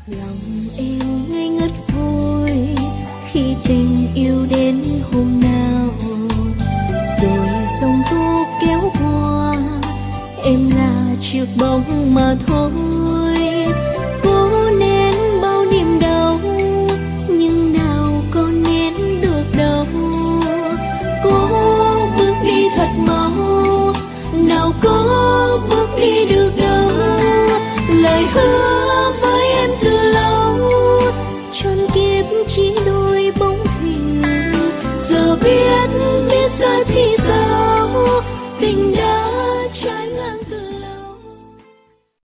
Lòng em ngây ngất vui khi tình yêu đến hôm nào, rồi dòng thu kéo qua, em là chiếc bóng mà thôi. Cố nén bao niềm đau nhưng nào có nén được đâu. Cố bước đi thật mau, nào có bước đi được đâu. Lời hứa